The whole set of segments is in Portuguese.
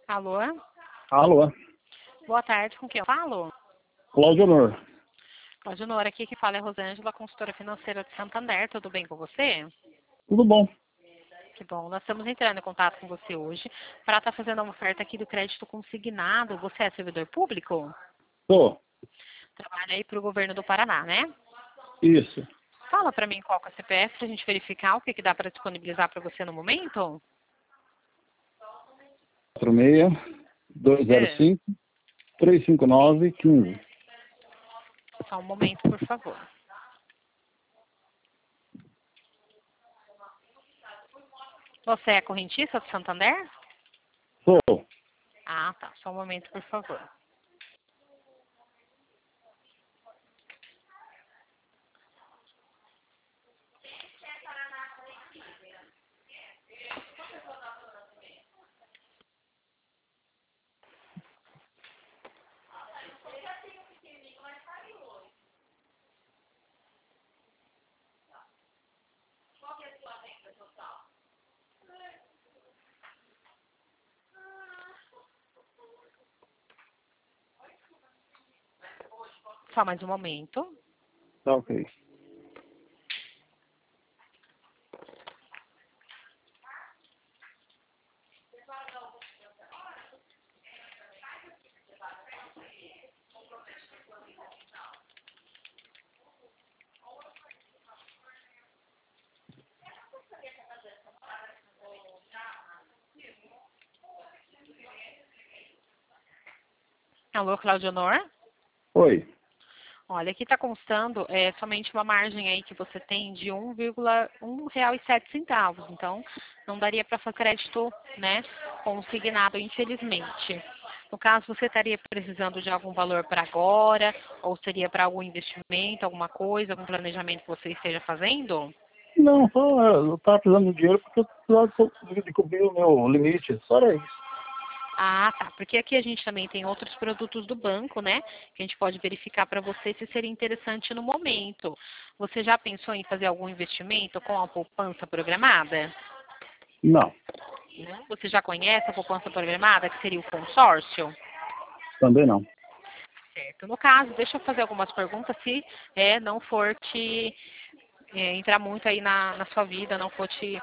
Alô? Alô, Boa tarde, com quem eu falo? Cláudio Honor. Cláudio Honor, aqui que fala é Rosângela, consultora financeira de Santander, tudo bem com você? Tudo bom? Que bom, nós estamos entrando em contato com você hoje para estar fazendo uma oferta aqui do crédito consignado. Você é servidor público? Tô. Trabalha aí para o governo do Paraná, né? Isso. Fala para mim qual que é o CPF para a gente verificar o que dá para disponibilizar para você no momento. 46 205 359 15. Só um momento, por favor. Você é correntista do Santander? Tô. Ah, tá. Só um momento, por favor. Só mais um momento. Tá ok. Alô, Cláudio Honor? Oi. Olha, aqui está constando somente uma margem aí que você tem de R$ 1,07. Então, não daria para fazer crédito, né, consignado, infelizmente. No caso, você estaria precisando de algum valor para agora? Ou seria para algum investimento, alguma coisa, algum planejamento que você esteja fazendo? Não, só eu tava precisando de dinheiro porque eu precisava de cobrir o meu limite. Só era isso. Ah, tá. Porque aqui a gente também tem outros produtos do banco, né? Que a gente pode verificar para você se seria interessante no momento. Você já pensou em fazer algum investimento com a poupança programada? Não, Né? Você já conhece a poupança programada, que seria o consórcio? também não. Certo. No caso, deixa eu fazer algumas perguntas, se não for te entrar muito aí na sua vida, não for te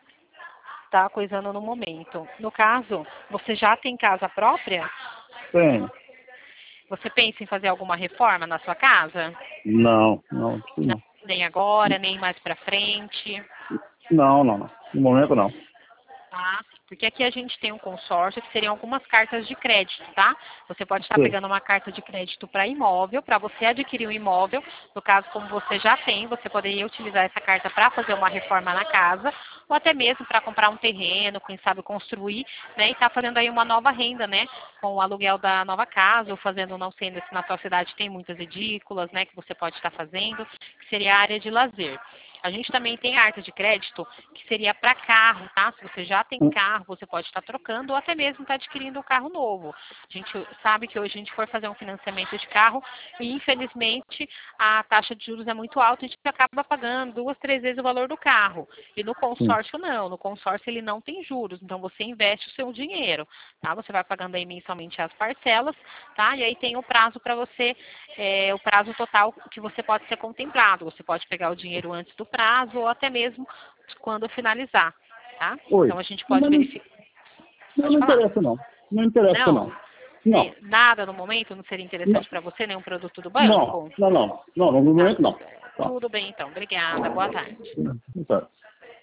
estar coisando no momento. No caso, você já tem casa própria? Tem. Você pensa em fazer alguma reforma na sua casa? Não, não, Não, não. nem agora, nem mais para frente. Não, não, não. No momento não. Tá? Porque aqui a gente tem um consórcio que seriam algumas cartas de crédito, tá? Você pode estar Sim. pegando uma carta de crédito para imóvel, para você adquirir um imóvel. No caso, como você já tem, você poderia utilizar essa carta para fazer uma reforma na casa, ou até mesmo para comprar um terreno, quem sabe construir, né? E estar fazendo aí uma nova renda, né? Com o aluguel da nova casa, ou fazendo, não sendo se na sua cidade tem muitas edículas, né? Que você pode estar fazendo, que seria a área de lazer. A gente também tem a carta de crédito que seria para carro, tá? Se você já tem carro, você pode estar trocando ou até mesmo estar adquirindo um carro novo. A gente sabe que hoje a gente for fazer um financiamento de carro e infelizmente a taxa de juros é muito alta, a gente acaba pagando 2, 3 vezes o valor do carro. E no Sim. consórcio não, no consórcio ele não tem juros, então você investe o seu dinheiro, tá? Você vai pagando aí mensalmente as parcelas, tá? E aí tem o prazo para você, o prazo total que você pode ser contemplado. Você pode pegar o dinheiro antes do prazo ou até mesmo quando finalizar, tá? Oi. Então a gente pode Mas verificar. não, Pode não falar. interessa não. Não interessa Não, não. Não. nada no momento não seria Não. interessante para você, nenhum produto do Não. banco? Não, não. Não, no Tá, momento não. Tá. tudo bem então. Obrigada. Boa tarde. Tá.